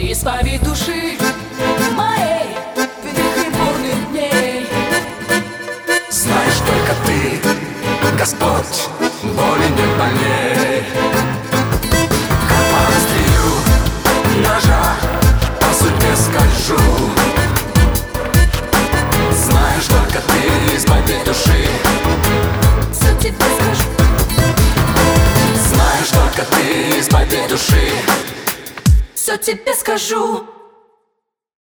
Исповедь души моей в вихре бурных дней. Знаешь только ты, Господь, боли не больней. Как по острию ножа по судьбе скольжу. Знаешь только ты, исповедь души. Все тебе скажу. Знаешь только ты, исповедь души. Все тебе скажу.